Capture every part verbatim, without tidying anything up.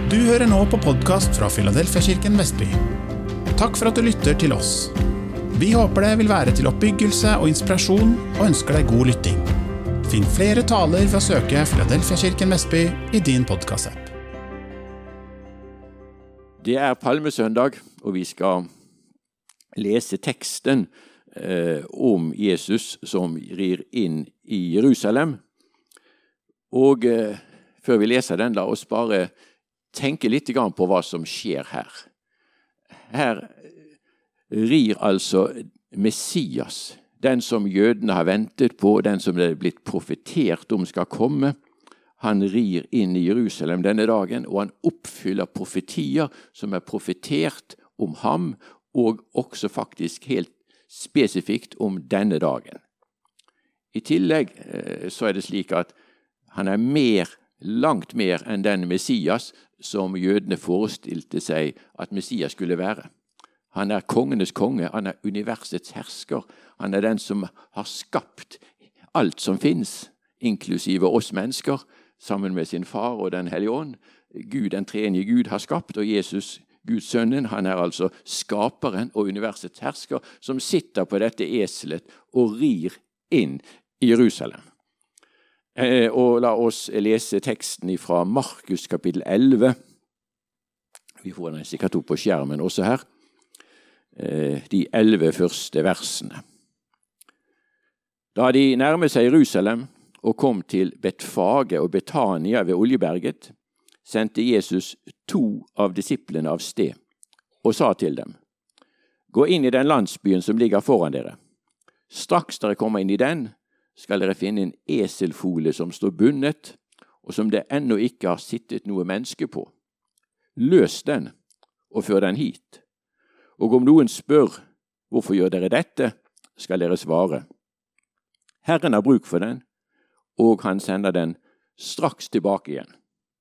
Du hører nå på podcast fra Filadelfia-kirken Vestby. Takk for at du lytter til oss. Vi håper det vil være til oppbyggelse og inspirasjon, og ønsker deg god lytting. Finn flere taler ved å søke Filadelfia-kirken Vestby i din podcast-app. Det er palmesøndag, og vi skal lese teksten eh, om Jesus som rir inn i Jerusalem. Og eh, før vi leser den, la oss bare tenke litt grann på hva som skjer her. Her rir altså Messias, den som jødene har ventet på, den som det er blitt profetert om skal komme. Han rir inn i Jerusalem denne dagen, og han oppfyller profetier som er profetert om ham, og også faktisk helt spesifikt om denne dagen. I tillegg så er det slik at han er mer, langt mer enn den Messias som jødene forestilte seg at Messias skulle være. Han er kongenes konge, han er universets hersker, han er den som har skapt alt som finnes, inklusive oss mennesker, sammen med sin far og den hellige ånd. Gud, den tredje Gud, har skapt, og Jesus, Guds sønnen, han er altså skaperen og universets hersker, som sitter på dette eselet og rir inn i Jerusalem. Eh, og la oss lese teksten fra Markus kapittel elleve. Vi får den sikkert opp på skjermen også her. Eh, de elleve første versene. Da de nærmet seg Jerusalem og kom til Betfage og Betania ved Oljeberget, sendte Jesus to av disiplene av sted og sa til dem: Gå inn i den landsbyen som ligger foran dere. Straks dere kommer inn i den, skal dere finne en eselfole som står bundet, og som det ennå ikke har sittet noe menneske på. Løs den, og før den hit. Og om noen spør, hvorfor gjør dere dette, skal dere svare: Herren har bruk for den, og han sender den straks tilbake igjen.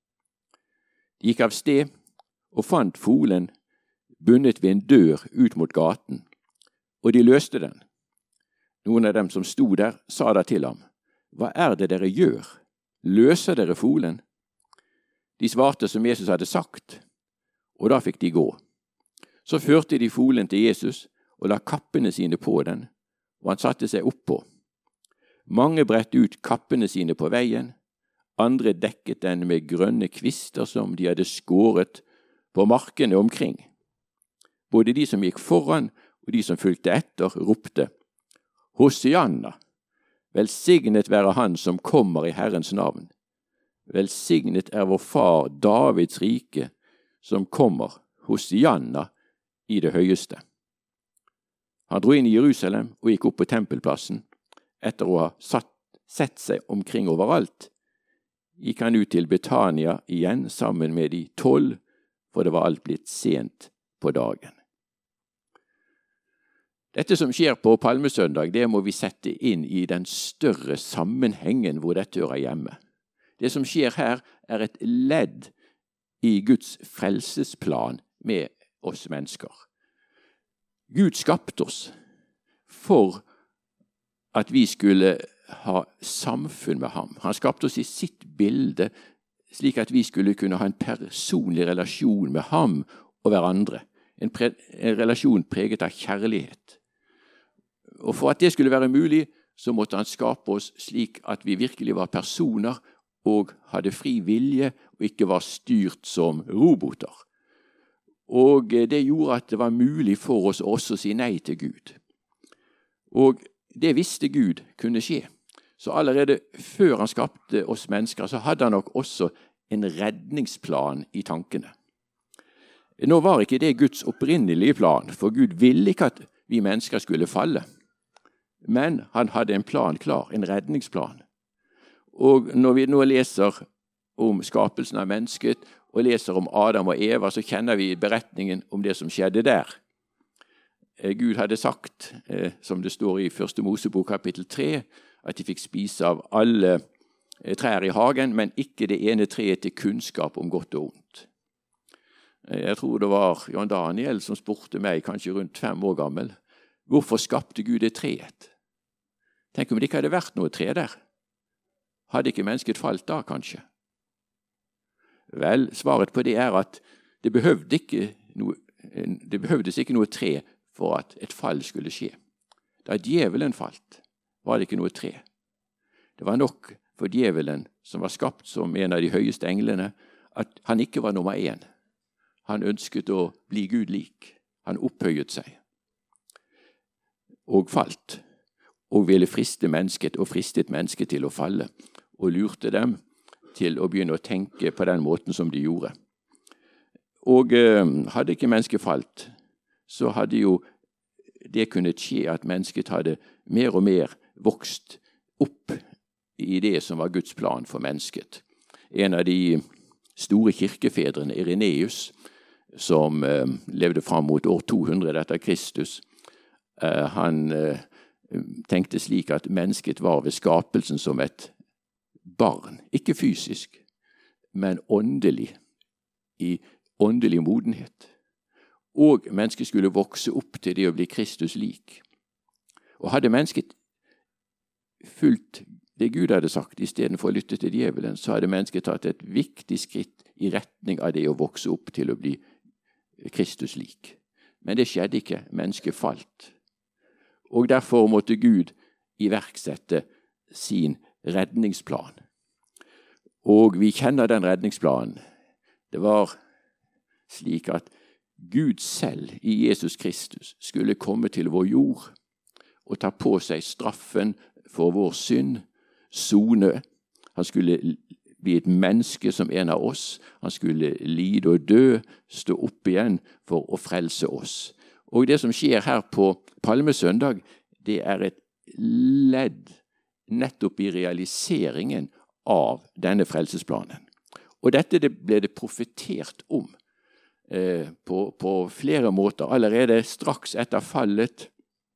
De gikk av sted, og fant folen bundet ved en dør ut mot gaten, og de løste den. Noen av dem som sto der, sa da til ham: Hva er det dere gjør? Løser dere folen? De svarte som Jesus hadde sagt, og da fikk de gå. Så førte de folen til Jesus, og la kappene sine på den, og han satte seg oppå. Mange bredte ut kappene sine på veien, andre dekket den med grønne kvister som de hadde skåret på markene omkring. Både de som gikk foran, og de som fulgte etter, ropte: Hosianna, velsignet være han som kommer i Herrens navn. Velsignet er vår far Davids rike, som kommer, Hosianna, i det høyeste. Han dro inn i Jerusalem og gikk opp på tempelplassen. Etter å ha satt, sett seg omkring overalt, gikk han ut til Betania igjen sammen med de tolv, for det var alt blitt sent på dagen. Dette som skjer på Palmesøndag, det må vi sette inn i den større sammenhengen hvor dette hører hjemme. Det som skjer her er et ledd i Guds frelsesplan med oss mennesker. Gud skapte oss for at vi skulle ha samfunn med ham. Han skapte oss i sitt bilde, slik at vi skulle kunne ha en personlig relasjon med ham og hverandre. En, pre- en relasjon preget av kjærlighet. Og for at det skulle være mulig, så måtte han skape oss slik at vi virkelig var personer og hadde fri vilje og ikke var styrt som roboter. Og det gjorde at det var mulig for oss også å si nei til Gud. Og det visste Gud kunne skje. Så allerede før han skapte oss mennesker, så hadde han nok også en redningsplan i tankene. Nå var ikke det Guds opprinnelige plan, for Gud ville ikke at vi mennesker skulle falle. Men han hadde en plan klar, en redningsplan. Og når vi nå leser om skapelsen av mennesket, og leser om Adam og Eva, så kjenner vi beretningen om det som skjedde der. Gud hadde sagt, som det står i første Mosebok kapittel tre, at de fikk spise av alle trær i hagen, men ikke det ene treet til kunnskap om godt og ondt. Jeg tror det var Jan Daniel som spurte meg, kanskje rundt fem år gammel, hvorfor skapte Gud det treet? Tenk om det ikke hadde vært noe tre der. Hadde ikke mennesket falt da, kanskje? Vel, svaret på det er at det, behøvde ikke noe, det behøvdes ikke noe tre for at et fall skulle skje. Da djevelen falt, var det ikke noe tre. Det var nok for djevelen, som var skapt som en av de høyeste englene, at han ikke var nummer én. Han ønsket å bli Gud lik. Han opphøyet seg og falt, og ville friste mennesket og fristet mennesket til å falle, og lurte dem til å begynne å tenke på den måten som de gjorde. Og eh, hadde ikke mennesket falt, så hadde jo det kunnet skje at mennesket hadde mer og mer vokst opp i det som var Guds plan for mennesket. En av de store kirkefedrene, Ireneus, som eh, levde fram mot år to hundre etter Kristus, eh, han eh, tenkte slik at mennesket var ved skapelsen som et barn, ikke fysisk, men åndelig, i åndelig modenhet. Og mennesket skulle vokse opp til det å bli Kristus lik. Og hadde mennesket fulgt det Gud hadde sagt, i stedet for å lytte til djevelen, så hadde mennesket tatt et viktig skritt i retning av det å vokse opp til å bli Kristus lik. Men det skjedde ikke. Mennesket falt. Og derfor måtte Gud iverksette sin redningsplan. Og vi kjenner den redningsplanen. Det var slik at Gud selv i Jesus Kristus skulle komme til vår jord og ta på seg straffen for vår synd, sone. Han skulle bli et menneske som en av oss. Han skulle lide og dø, stå opp igjen for å frelse oss. Og det som skjer her på Palmesøndag, det er et ledd nettopp i realiseringen av denne frelsesplanen. Og dette det ble det profetert om eh, på, på flere måter. Allerede straks etter fallet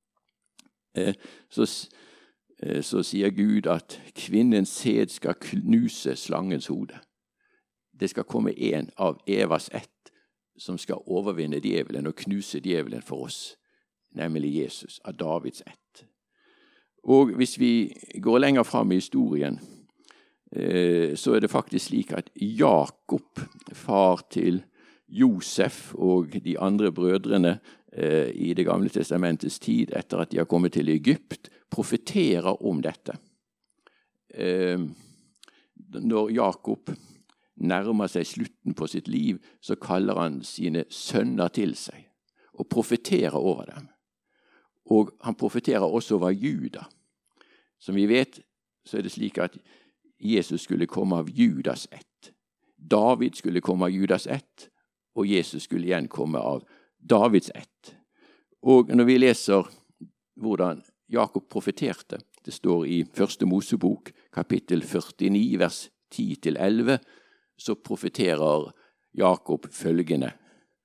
eh, så, eh, så sier Gud at kvinnens sæd skal knuse slangens hode. Det skal komme en av Evas ett som skal overvinne djevelen og knuse djevelen for oss, nemlig Jesus, av Davids ett. Og hvis vi går lenger fram i historien, så er det faktisk slik at Jakob, far til Josef og de andre brødrene i det gamle testamentets tid, etter at de har kommet til Egypt, profeterer om dette. Når Jakob nærmer seg slutten på sitt liv, så kaller han sine sønner til seg og profeterer over dem. Og han profeterer også over Juda. Som vi vet, så er det slik at Jesus skulle komme av Judas ett. David skulle komme av Judas ett, og Jesus skulle igjen komme av Davids ett. Og når vi leser hvordan Jakob profeterte, det står i første Mosebok, kapittel førtini, vers ti til elleve, så profeterer Jakob følgende: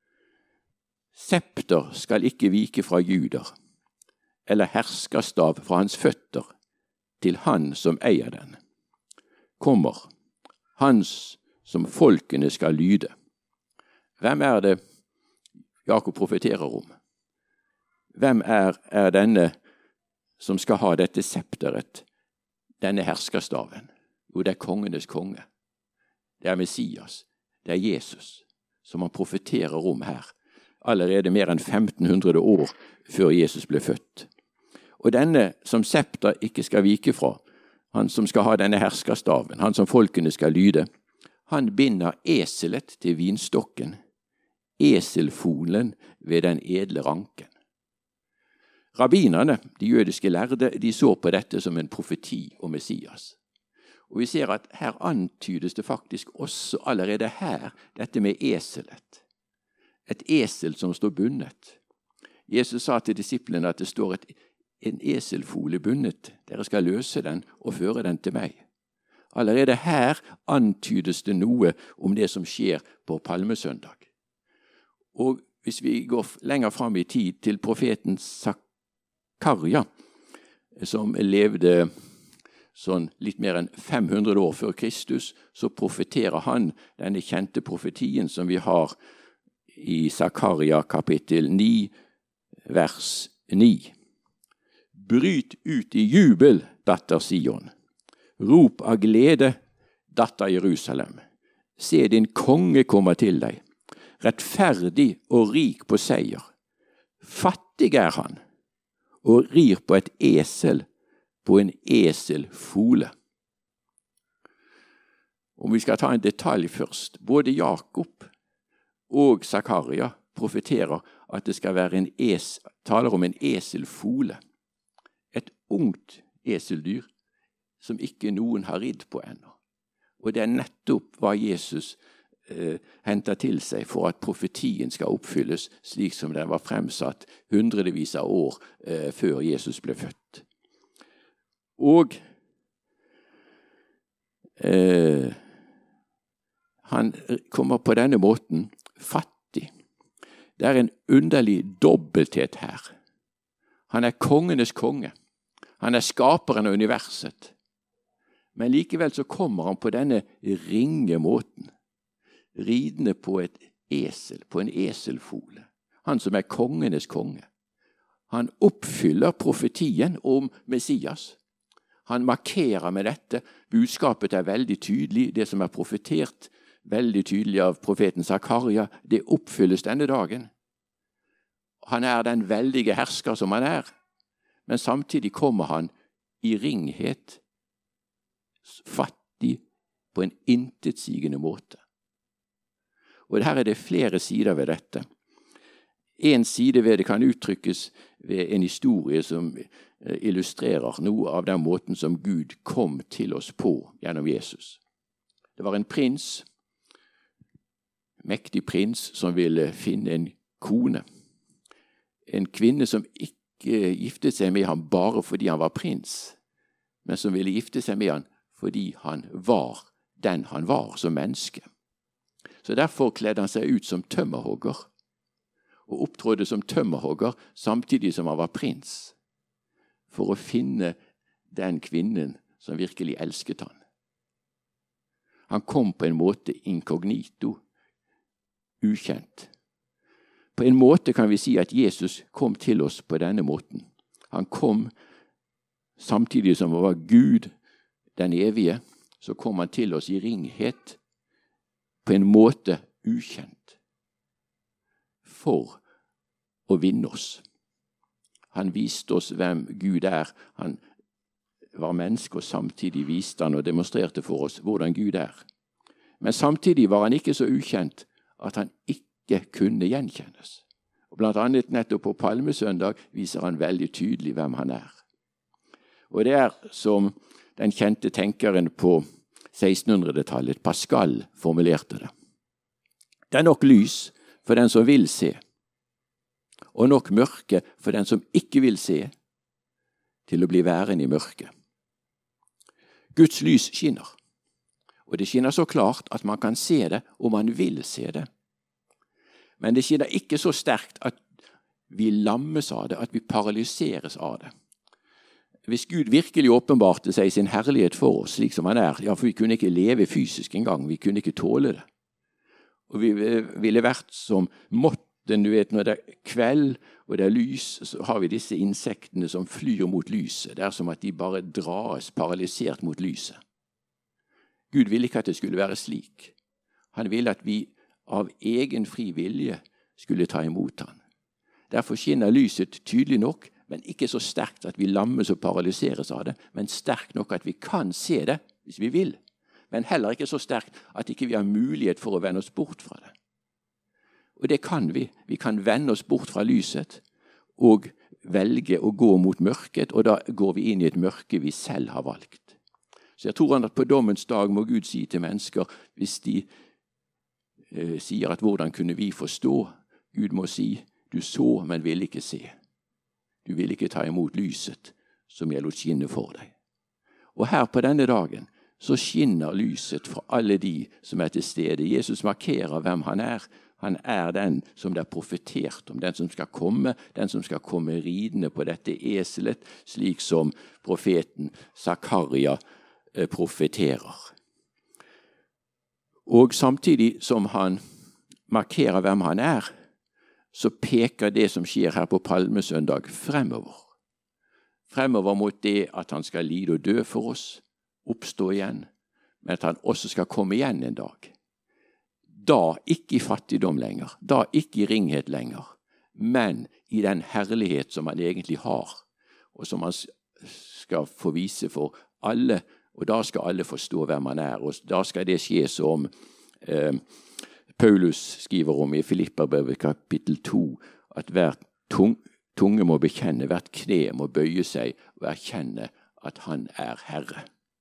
Septer skal ikke vike fra Juder, eller herskerstav fra hans føtter, til han som eier den. Kommer, hans som folkene skal lyde. Hvem er det Jakob profeterer om? Hvem er, er denne som skal ha dette septeret, denne herskerstaven? Jo, det er kongenes konge. Det er Messias, det er Jesus, som han profeterer om her, allerede mer enn femten hundre år før Jesus ble født. Og denne som septer ikke skal vike fra, han som skal ha denne herskerstaven, han som folkene skal lyde, han binder eselet til vinstokken, eselfolen ved den edle ranken. Rabbinerne, de jødiske lærde, de så på dette som en profeti om Messias. Og vi ser at her antydes det faktisk også allerede her, dette med eselet. Et esel som står bundet. Jesus sa til disiplene at det står et, en eselfole bundet. Dere skal løse den og føre den til meg. Allerede her antydes det noe om det som skjer på Palmesøndag. Og hvis vi går lenger fram i tid til profeten Zakaria, som levde sånn litt mer enn fem hundre år før Kristus, så profeterer han denne kjente profetien som vi har i Zakaria kapittel ni, vers ni. Bryt ut i jubel, datter Sion. Rop av glede, datter Jerusalem. Se, din konge kommer til deg, rettferdig og rik på seier. Fattig er han, og rir på et esel, på en eselfole. Om vi skal ta en detalj først, både Jakob og Zakaria profeterer at det skal være en es, taler om en eselfole, et ungt eseldyr som ikke noen har ridd på ennå. Og det er nettopp hva Jesus eh, henter til seg for at profetien skal oppfylles, slik som den var fremsatt hundredevis av år eh, før Jesus ble født. Og eh, han kommer på denne måten fattig. Det er en underlig dobbelthet her. Han er kongenes konge. Han er skaperen av universet. Men likevel så kommer han på denne ringe måten, ridende på et esel, på en eselfole. Han som er kongenes konge. Han oppfyller profetien om Messias. Han markerer med dette. Budskapet er veldig tydelig. Det som er profetert, veldig tydelig av profeten Zakaria, det oppfylles denne dagen. Han er den veldige hersker som han er, men samtidig kommer han i ringhet, fattig på en intetsigende måte. Og her er det flere sider ved dette. En side ved det kan uttrykkes ved en historie som illustrerer noe av den måten som Gud kom til oss på gjennom Jesus. Det var en prins, mektig prins, som ville finne en kone. En kvinne som ikke giftet seg med ham bare fordi han var prins, men som ville gifte seg med ham fordi han var den han var som menneske. Så derfor kledde han seg ut som tømmerhogger, og opptrådde som tømmerhogger samtidig som han var prins, for å finne den kvinnen som virkelig elsket han. Han kom på en måte inkognito, ukjent. På en måte kan vi si at Jesus kom til oss på denne måten. Han kom samtidig som han var Gud, den evige, så kom han til oss i ringhet, på en måte ukjent, for å vinne oss. Han viste oss hvem Gud er. Han var menneske, og samtidig viste han og demonstrerte for oss hvordan Gud er. Men samtidig var han ikke så ukjent at han ikke kunne gjenkjennes. Og blant annet nettopp på Palmesøndag viser han veldig tydelig hvem han er. Og det er som den kjente tenkeren på sekstenhundretallet, Pascal, formulerte det. Det er nok lys for den som vil se, og nok mørke for den som ikke vil se, til å bli værende i mørket. Guds lys skinner, og det skinner så klart at man kan se det, og man vil se det. Men det skinner ikke så sterkt at vi lammes av det, at vi paralyseres av det. Hvis Gud virkelig åpenbarte seg i sin herlighet for oss, slik som han er, ja, for vi kunne ikke leve fysisk engang, vi kunne ikke tåle det. Og vi ville vært som måtten, du vet, når det er kveld og det er lys, så har vi disse insektene som flyr mot lyset. Det er som at de bare dras paralysert mot lyset. Gud ville ikke at det skulle være slik. Han ville at vi av egen fri vilje skulle ta imot han. Derfor skinner lyset tydelig nok, men ikke så sterkt at vi lammes og paralyseres av det, men sterkt nok at vi kan se det hvis vi vil. Men heller ikke så sterkt at ikke vi har mulighet for å vende oss bort fra det. Og det kan vi. Vi kan vende oss bort fra lyset og velge å gå mot mørket, og da går vi inn i et mørke vi selv har valgt. Så jeg tror at på dommens dag må Gud si til mennesker, hvis de eh, sier at hvordan kunne vi forstå? Gud må si, du så, men vil ikke se. Du vil ikke ta imot lyset som jeg lot skinne for deg. Og her på denne dagen så skinner lyset fra alle de som er til stede. Jesus markerer hvem han er. Han er den som det er profetert om, den som skal komme, den som skal komme ridende på dette eselet, slik som profeten Zakaria profeterer. Og samtidig som han markerer hvem han er, så peker det som skjer her på Palmesøndag fremover. Fremover mot det at han skal lide og dø for oss, oppstå igjen, men at han også skal komme igjen en dag. Da ikke i fattigdom lenger, da ikke i ringhet lenger, men i den herlighet som han egentlig har, og som han skal få vise for alle, og da skal alle forstå hvem han er, og da skal det skje som eh, Paulus skriver om i Filipperbrevet kapittel to, at hver tung, tunge må bekjenne, hvert kne må bøye seg og erkjenne at han er Herre.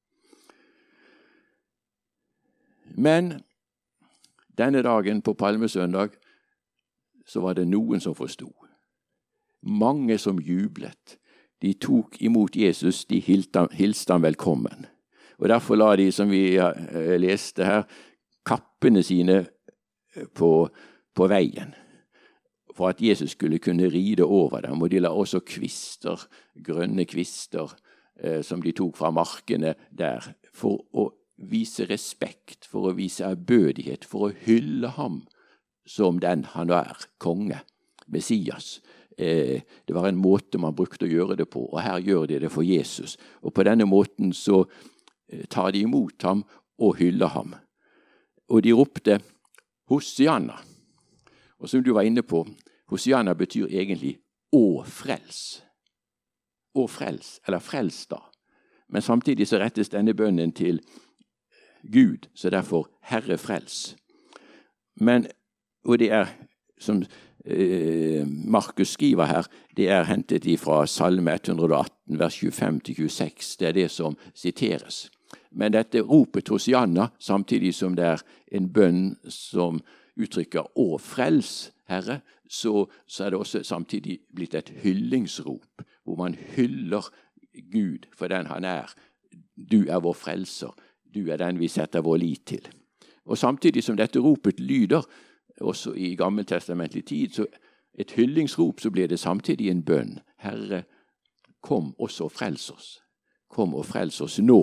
Men denne dagen på Palmesøndag så var det noen som forstod. Mange som jublet. De tok imot Jesus, de hilste ham velkommen. Og derfor la de, som vi leste her, kappene sine på, på veien, for at Jesus skulle kunne ride over dem. Og de la også kvister, grønne kvister, eh, som de tok fra markene der, for å vise respekt, for å vise ærbødighet, for å hylle ham som den han er, konge, Messias. Eh, det var en måte man brukte å gjøre det på, og her gjør de det for Jesus. Og på denne måten så eh, tar de imot ham og hyller ham. Og de ropte Hosianna. Og som du var inne på, Hosianna betyr egentlig å frels. Å frels, eller frels da. Men samtidig så rettes denne bønnen til Gud, så derfor Herre frels. Men, og det er, som eh, Markus skriver her, det er hentet fra Salme ett hundre og atten, vers tjuefem til tjueseks. Det er det som siteres. Men dette ropet Hosianna, samtidig som det er en bønn som uttrykker å frels, Herre, så, så er det også samtidig blitt et hyllingsrop, hvor man hyller Gud for den han er. Du er vår frelser. Du er den vi setter vår lit til. Og samtidig som dette ropet lyder, også i gammeltestamentlig tid, så et hyllingsrop, så blir det samtidig en bønn. Herre, kom også og frels oss. Kom og frels oss nå.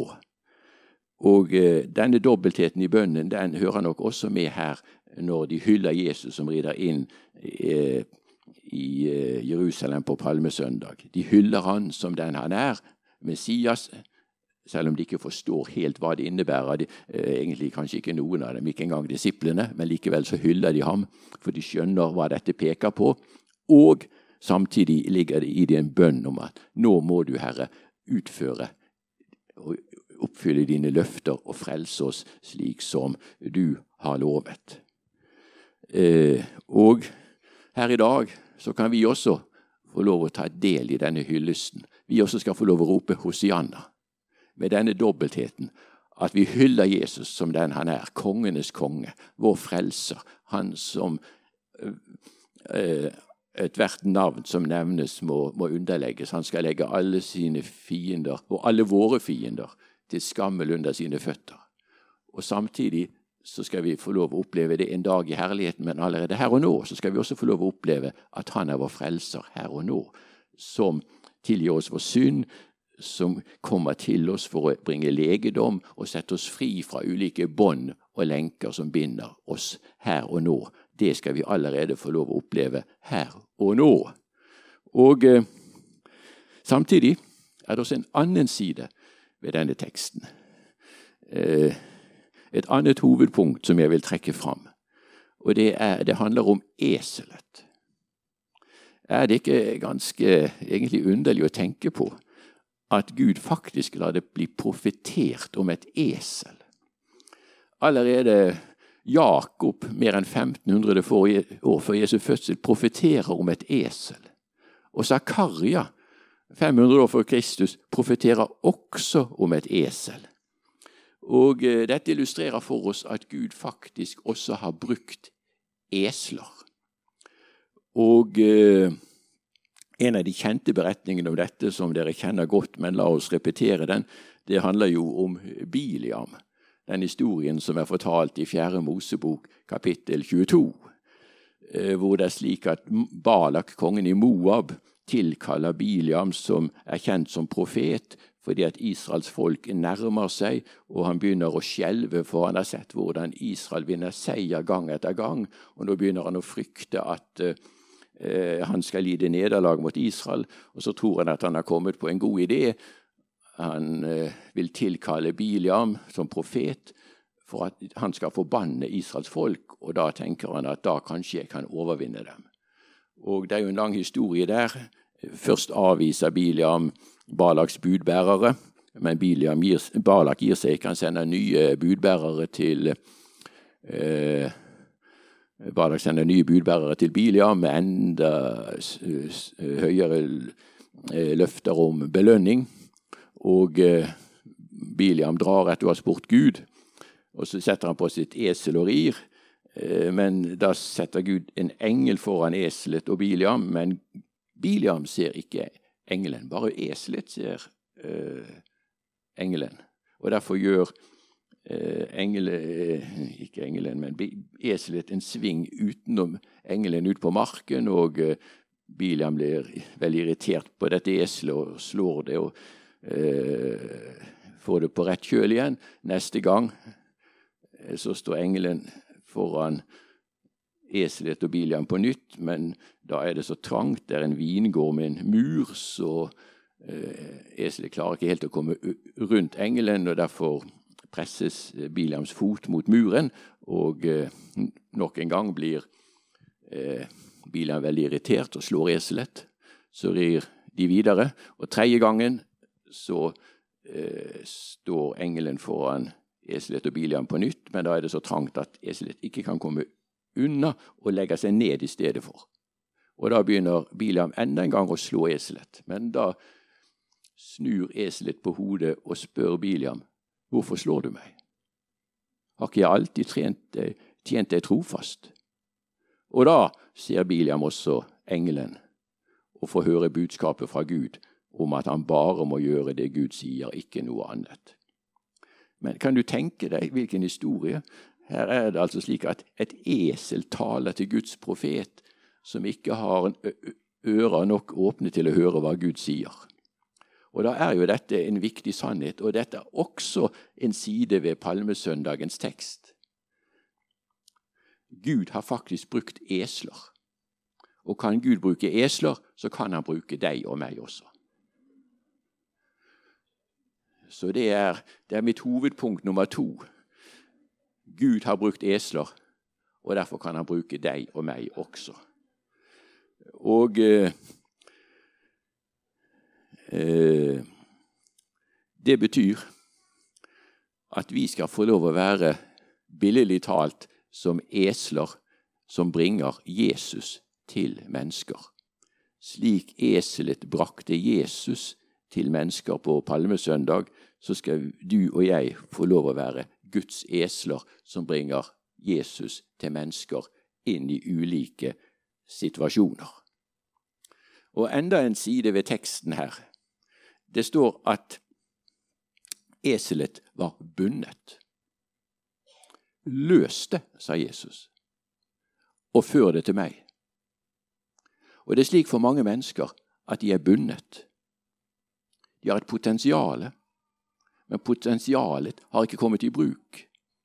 Og eh, denne dobbeltheten i bønnen, den hører nok også med her, når de hyller Jesus som rider inn eh, i eh, Jerusalem på Palmesøndag. De hyller han som den han er, Messias, selv om de ikke forstår helt hva det innebærer. De, eh, egentlig kanskje ikke noen av dem, ikke engang disiplene, men likevel så hyller de ham, for de skjønner hva dette peker på. Og samtidig ligger det i det en bønn om at nå må du, Herre, utføre og oppfylle dine løfter og frelse oss slik som du har lovet. Eh, og her i dag så kan vi også få lov å ta del i denne hyllesten. Vi også skal få lov å rope Hosianna, med denne dobbeltheten, at vi hyller Jesus som den han er, kongenes konge, vår frelser, han som eh, et hvert navn som nevnes må, må underlegges. Han skal legge alle sine fiender, og alle våre fiender, til skammel under sine føtter. Og samtidig så skal vi få lov å oppleve det en dag i herligheten, men allerede her og nå så skal vi også få lov å oppleve at han er vår frelser her og nå, som tilgir oss vår synd, som kommer til oss for å bringe legedom og sette oss fri fra ulike bånd og lenker som binder oss her og nå. Det skal vi allerede få lov å oppleve her og nå. Og eh, samtidig er det også en annen side ved denne teksten. Eh, et annet hovedpunkt som jeg vil trekke fram, og det, er, det handler om eselet. Er det ikke ganske egentlig underlig å tenke på at Gud faktisk lar det bli profetert om et esel? Allerede Jakob, mer enn femten hundre år før Jesu fødsel, profeterer om et esel. Og Zakaria, fem hundre år før Kristus, profeterer også om et esel. Og eh, dette illustrerer for oss at Gud faktisk også har brukt esler. Og eh, en av de kjente beretningene om dette, som dere kjenner godt, men la oss repetere den, det handler jo om Biliam. Den historien som er fortalt i fjerde Mosebok, kapittel tjueto, eh, hvor det er slik at Balak, kongen i Moab, tilkaller Biliam, som er kjent som profet, fordi at Israels folk nærmer seg, og han begynner å skjelve, for han har sett hvordan Israel vinner seier gang etter gang, og nå begynner han å frykte at eh, han skal lide nederlag mot Israel, og så tror han at han har kommet på en god idé. Han eh, vil tilkalle Biliam som profet, for at han skal forbanne Israels folk, og da tenker han at da kanskje jeg kan overvinne dem. Og det er jo en lang historie der. Først avviser Biliam Balaks budbærere, men Biliam gir, Balak gir seg ikke, han sender nye budbærere til eh, Balak sender nye budbærere til Biliam med enda høyere løfter om belønning, og eh, Biliam drar etter å ha spurt Gud, og så setter han på sitt esel og rir, eh, men da setter Gud en engel foran eselet og Biliam, men Biliam ser ikke engelen, bare eselet ser uh, engelen. Og derfor gjør uh, engele, uh, ikke engelen, men eselet en sving utenom engelen ut på marken, og uh, Biliam blir veldig irritert på dette eselet og slår det og uh, får det på rett kjøl igjen. Neste gang uh, så står engelen foran eselet og Biliam på nytt, men da er det så trangt, det er en vingård med en mur, så eh, eselet klarer ikke helt å komme rundt engelen, og derfor presses Biliams fot mot muren, og eh, nok en gang blir eh, Biliam veldig irritert og slår eselet. Så rir de videre, og tredje gangen så eh, står engelen foran eselet og Biliam på nytt, men da er det så trangt at eselet ikke kan komme unna og legge seg ned i stedet for. Og da begynner Biliam enda en gang å slå eselet. Men da snur eselet på hodet og spør Biliam, hvorfor slår du meg? Har ikke jeg alltid tjent deg, tjent deg trofast? Og da ser Biliam også engelen og får høre budskapet fra Gud om at han bare må gjøre det Gud sier, ikke noe annet. Men kan du tenke deg hvilken historie? Her er det altså slik at et esel taler til Guds profet som ikke har en ører nok åpne til å høre hva Gud sier. Og da er jo dette en viktig sannhet, og dette er også en side ved palmesøndagens tekst. Gud har faktisk brukt esler. Og kan Gud bruke esler, så kan han bruke deg og meg også. Så det er, det er mitt hovedpunkt nummer to. Gud har brukt esler, og derfor kan han bruke deg og meg også. Og eh, eh, det betyr at vi skal få lov å være billedlig talt som esler som bringer Jesus til mennesker. Slik eselet brakte Jesus til mennesker på palmesøndag, så skal du og jeg få lov å være Guds esler som bringer Jesus til mennesker inn i ulike situasjoner. Og enda en side ved teksten her. Det står at eselet var bundet. Løs det, sa Jesus, og før det til meg. Og det er slik for mange mennesker at de er bundet. De har et potensiale, men potensialet har ikke kommet i bruk.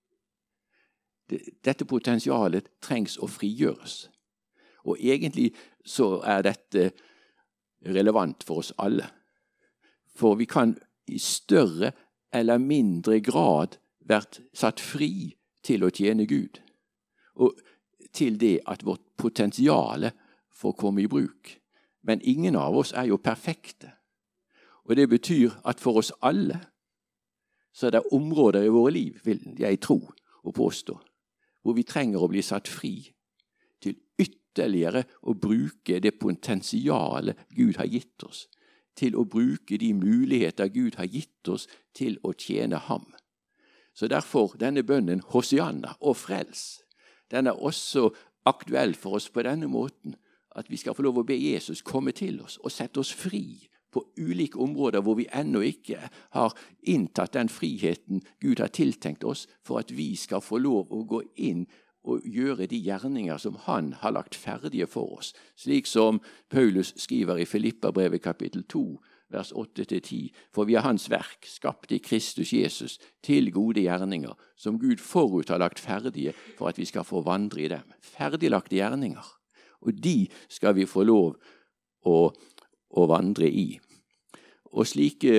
Dette potensialet trengs å frigjøres. Og egentlig så er dette relevant for oss alle. For vi kan i større eller mindre grad vært satt fri til å tjene Gud. Og til det at vårt potensiale får komme i bruk. Men ingen av oss er jo perfekte. Og det betyr at for oss alle så er det områder i våre liv, vil jeg tro og påstå, hvor vi trenger å bli satt fri til ytterligere å bruke det potensialet Gud har gitt oss, til å bruke de muligheter Gud har gitt oss til å tjene ham. Så derfor denne bønnen, Hosianna og frels, den er også aktuell for oss på denne måten, at vi skal få lov å be Jesus komme til oss og sette oss fri på ulike områder hvor vi ennå ikke har inntatt den friheten Gud har tiltenkt oss for at vi skal få lov å gå inn og gjøre de gjerninger som han har lagt ferdige for oss. Slik som Paulus skriver i Filipperbrevet kapittel to, vers åtte til ti. For vi er hans verk, skapt i Kristus Jesus, til gode gjerninger, som Gud forut har lagt ferdige for at vi skal få vandre i dem. Ferdiglagte gjerninger. Og de skal vi få lov å å vandre i. Og slike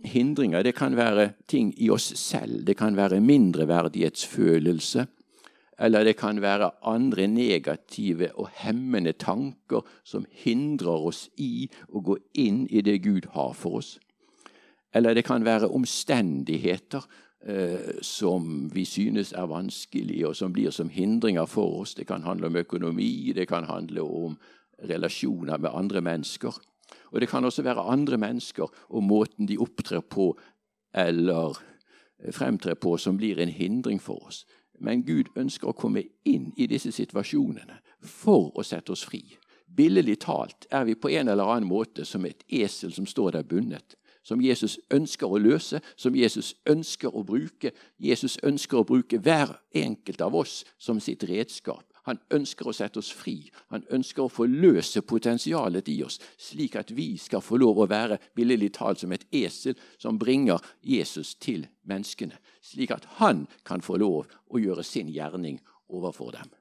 hindringer, det kan være ting i oss selv. Det kan være mindreverdighetsfølelse, eller det kan være andre negative og hemmende tanker som hindrer oss i å gå inn i det Gud har for oss. Eller det kan være omstendigheter eh, som vi synes er vanskelige, og som blir som hindringer for oss. Det kan handle om økonomi, det kan handle om relasjoner med andre mennesker. Og det kan også være andre mennesker og måten de opptrer på eller fremtrer på som blir en hindring for oss. Men Gud ønsker å komme inn i disse situasjonene for å sette oss fri. Billedlig talt er vi på en eller annen måte som et esel som står der bundet, som Jesus ønsker å løse, som Jesus ønsker å bruke. Jesus ønsker å bruke hver enkelt av oss som sitt redskap. Han ønsker å sette oss fri. Han ønsker å forløse potensialet i oss, slik at vi skal få lov å være billedlig talt som et esel som bringer Jesus til menneskene, slik at han kan få lov å gjøre sin gjerning overfor dem.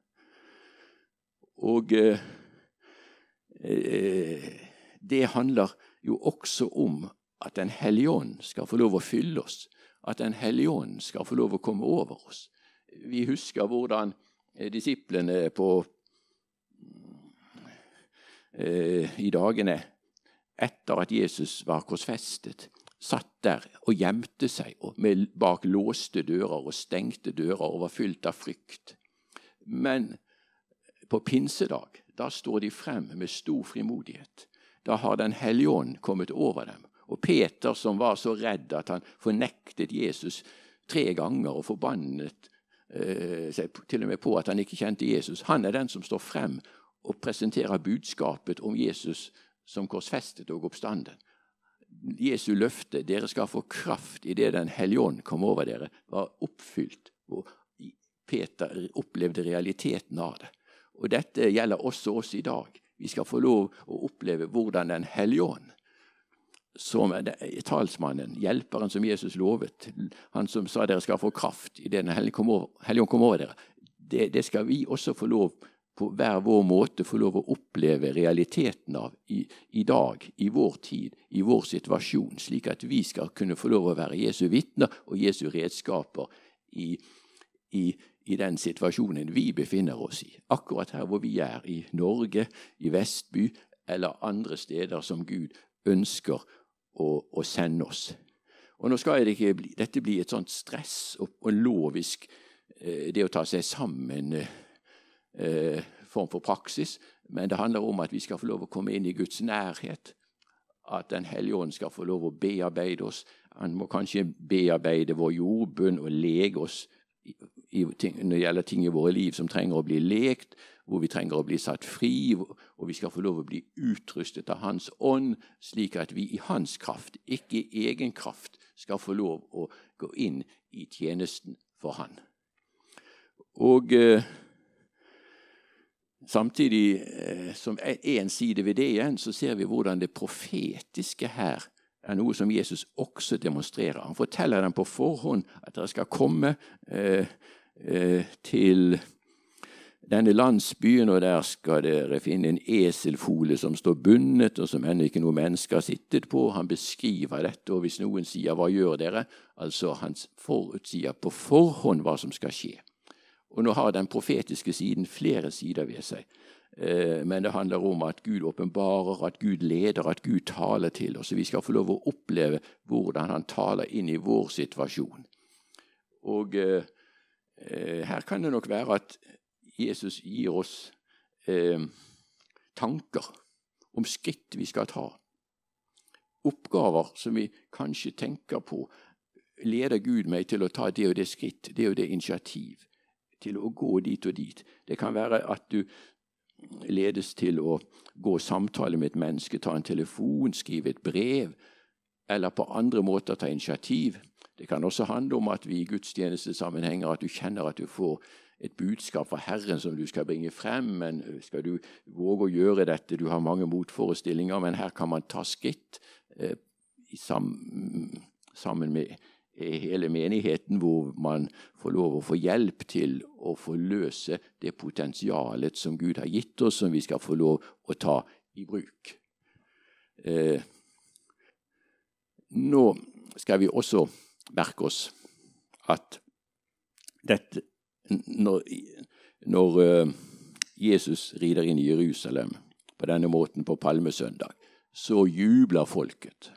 Og eh, eh, det handler jo også om at Den hellige ånd skal få lov å fylle oss, at Den hellige ånd skal få lov å komme over oss. Vi husker hvordan disiplene på eh, i dagene etter at Jesus var korsfestet, satt der og gjemte seg og med, bak låste dører og stengte dører og var fylt av frykt. Men på pinsedag, da står de frem med stor frimodighet. Da har Den hellige ånd kommet over dem. Og Peter, som var så redd at han fornektet Jesus tre ganger og forbannet seg til og med på at han ikke kjente Jesus. Han er den som står frem og presenterer budskapet om Jesus som korsfestet og oppstanden. Jesu løfte, dere skal få kraft i det Den hellige ånd kom over dere, var oppfylt. Og Peter opplevde realiteten av det. Og dette gjelder også oss i dag. Vi skal få lov å oppleve hvordan Den hellige ånd, som er talsmannen, hjelperen som Jesus lovet, han som sa dere skal få kraft i det Den hellige ånd kom over dere, det, det skal vi også få lov på hver vår måte få lov å oppleve realiteten av i, i dag, i vår tid, i vår situasjon, slik at vi skal kunne få lov å være Jesu vitner og Jesu redskaper i, i, i den situasjonen vi befinner oss i. Akkurat her hvor vi er, i Norge, i Vestby eller andre steder som Gud ønsker å, å sende oss. Og nå skal det ikke bli, dette bli et sånt stress og, og lovisk, eh, det å ta seg sammen eh, form for praksis, men det handler om at vi skal få lov å komme inn i Guds nærhet, at Den hellige ånd skal få lov å bearbeide oss. Han må kanskje bearbeide vår jordbunn og lege oss i, i ting, når det gjelder ting i våre liv som trenger å bli lekt, hvor vi trenger å bli satt fri, og vi skal få lov å bli utrustet av Hans ånd, slik at vi i Hans kraft, ikke i egen kraft, skal få lov å gå inn i tjenesten for Han. Og eh, samtidig, eh, som en side ved det igjen, så ser vi hvordan det profetiske her er noe som Jesus også demonstrerer. Han forteller dem på forhånd at dere skal komme eh, eh, til denne landsbyen, og der skal dere finne en eselfole som står bundet, og som ennå ikke noen mennesker har sittet på. Han beskriver dette, og hvis noen sier, hva gjør dere? Altså, han forutsier på forhånd hva som skal skje. Og nå har den profetiske siden flere sider ved seg. Eh, men det handler om at Gud åpenbarer, at Gud leder, at Gud taler til oss. Så vi skal få lov å oppleve hvordan han taler inn i vår situasjon. Og eh, her kan det nok være at Jesus gir oss eh, tanker om skritt vi skal ta. Oppgaver som vi kanskje tenker på. Leder Gud meg til å ta det og det skritt, det og det initiativ, til å gå dit og dit. Det kan være at du ledes til å gå og samtale med et menneske, ta en telefon, skrive et brev, eller på andre måter ta initiativ. Det kan også handle om at vi i gudstjenestesammenhenger, at du kjenner at du får et budskap fra Herren som du skal bringe frem, men skal du våge å gjøre dette? Du har mange motforestillinger, men her kan man ta skritt eh, sammen, sammen med hele menigheten, hvor man får lov å få hjelp til å forløse det potensialet som Gud har gitt oss, som vi skal få lov å ta i bruk. Eh, nå skal vi også merke oss at dette, når, når Jesus rider inn i Jerusalem på denne måten på Palmesøndag, så jubler folket.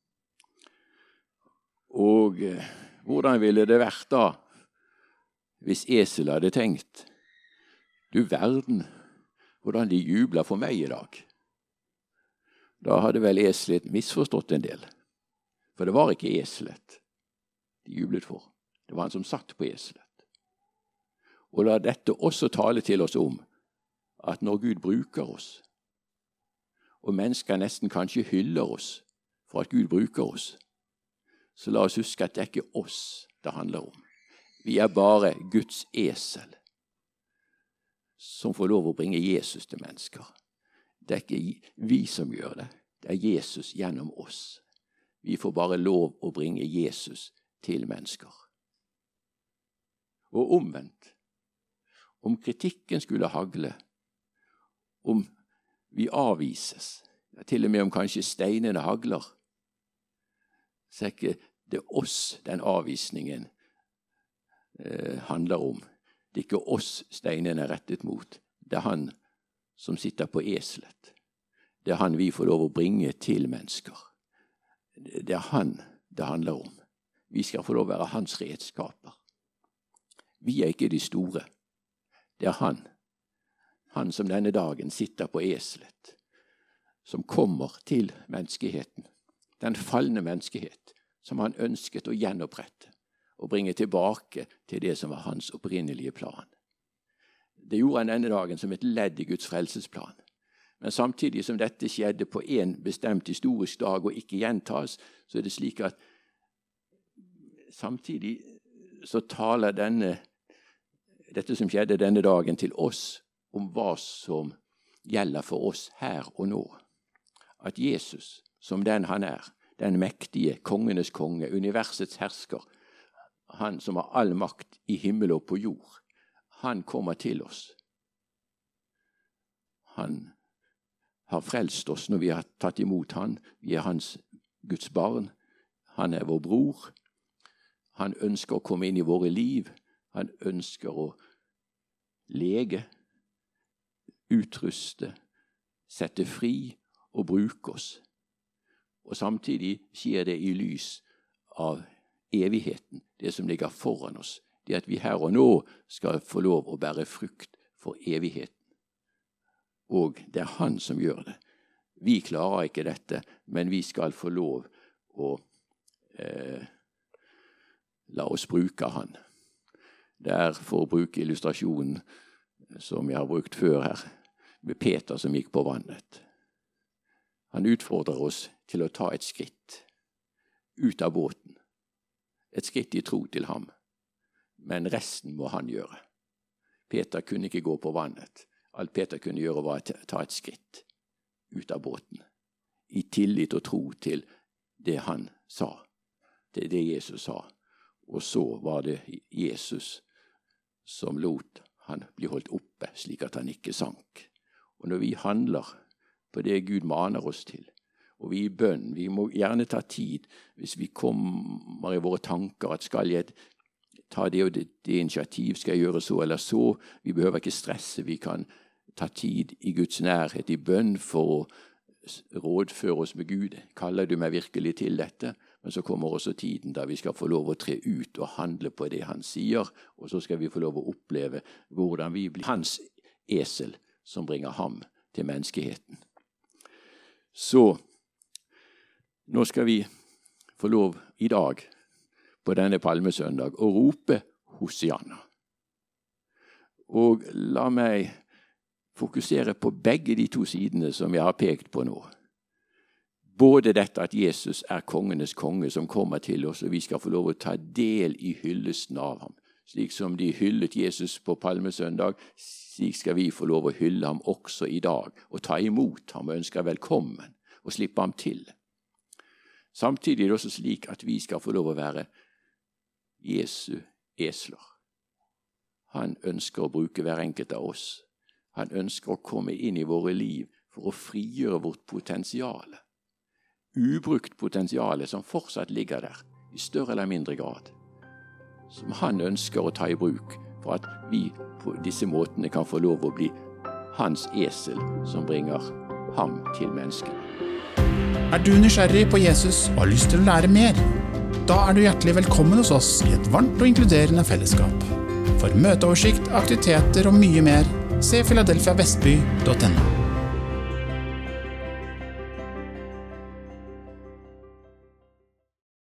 Og hvordan ville det vært da, hvis esel hadde tenkt, du verden, hvordan de jubler for meg i dag? Da hadde vel eselet misforstått en del. For det var ikke eselet de jublet for. Det var han som satt på eselet. Og la dette også tale til oss om at når Gud bruker oss, og mennesker nesten kanskje hyller oss for at Gud bruker oss, så la oss huske at det er ikke oss det handler om. Vi er bare Guds esel som får lov å bringe Jesus til mennesker. Det er ikke vi som gjør det. Det er Jesus gjennom oss. Vi får bare lov å bringe Jesus til mennesker. Og omvendt, om kritikken skulle hagle, om vi avvises, ja, til og med om kanskje steinene hagler, så er ikke det oss den avvisningen eh, handler om. Det er ikke oss steinene er rettet mot. Det er han som sitter på eselet. Det er han vi får lov å bringe til mennesker. Det er han det handler om. Vi skal få lov å være hans redskaper. Vi er ikke de store. Det er han. Han som denne dagen sitter på eselet, som kommer til menneskeheten. Den falne menneskehet som han ønsket å gjenopprette og bringe tilbake til det som var hans opprinnelige plan. Det gjorde han denne dagen som et ledd i Guds frelsesplan. Men samtidig som dette skjedde på en bestemt historisk dag og ikke gjentas, så er det slik at samtidig så taler denne, dette som skjedde denne dagen til oss om hva som gjelder for oss her og nå. At Jesus, som den han er, den mektige kongenes konge, universets hersker, han som har all makt i himmel og på jord, han kommer til oss. Han har frelst oss når vi har tatt imot han. Vi er hans Guds barn. Han er vår bror. Han ønsker å komme inn i våre liv. Han ønsker å lege, utruste, sette fri og bruke oss. Og samtidig skjer det i lys av evigheten, det som ligger foran oss. Det at vi her og nå skal få lov å bære frukt for evigheten. Og det er han som gjør det. Vi klarer ikke dette, men vi skal få lov å eh, la oss bruke han. Det er for å bruke illustrasjonen som jeg har brukt før her, med Peter som gikk på vannet. Han utfordrer oss til å ta et skritt ut av båten. Et skritt i tro til ham. Men resten må han gjøre. Peter kunne ikke gå på vannet. Alt Peter kunne gjøre var å ta et skritt ut av båten. I tillit og tro til det han sa. Til det Jesus sa. Og så var det Jesus som lot han bli holdt oppe slik at han ikke sank. Og når vi handler på det Gud maner oss til, og vi i bønn, vi må gjerne ta tid hvis vi kommer i våre tanker at skal jeg ta det og det, det initiativ, skal jeg gjøre så eller så. Vi behøver ikke stresse, vi kan ta tid i Guds nærhet, i bønn for å rådføre oss med Gud. Kaller du meg virkelig til dette? Men så kommer også tiden da vi skal få lov å tre ut og handle på det han sier, og så skal vi få lov å oppleve hvordan vi blir hans esel som bringer ham til menneskeheten. Så nå skal vi få lov i dag på denne palmesøndag å rope Hosianna. Og la meg fokusere på begge de to sidene som jeg har pekt på nå. Både dette at Jesus er kongenes konge som kommer til oss, og vi skal få lov å ta del i hyllesten av ham. Slik som de hyllet Jesus på palmesøndag, slik skal vi få lov å hylle ham også i dag, og ta imot ham og ønske velkommen, og slippe ham til. Samtidig er det også slik at vi skal få lov å være Jesu esler. Han ønsker å bruke hver enkelt av oss. Han ønsker å komme inn i våre liv for å frigjøre vårt potensiale. Ubrukt potensiale som fortsatt ligger der. i større eller mindre grad, som han ønsker å ta i bruk for at vi på disse måtene kan få lov å bli hans esel som bringer ham til mennesket. Er du nysgjerrig på Jesus og har lyst til å lære mer? Da er du hjertelig velkommen hos oss i et varmt og inkluderende fellesskap. For møteoversikt, aktiviteter og mye mer, se philadelphia vestby punktum no.